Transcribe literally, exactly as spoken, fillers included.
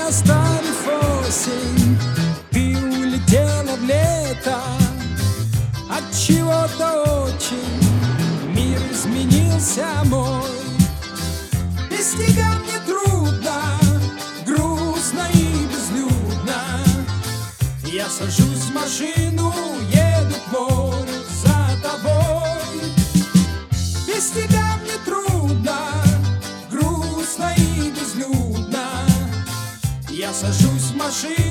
оставив осень, ты улетела в лето. От чего-то очень мир изменился мой. Без тебя мне трудно, грустно и безлюдно. Я сажусь в машину, еду к морю за тобой. Без тебя мне трудно, грустно и безлюдно. Я сажусь в машину.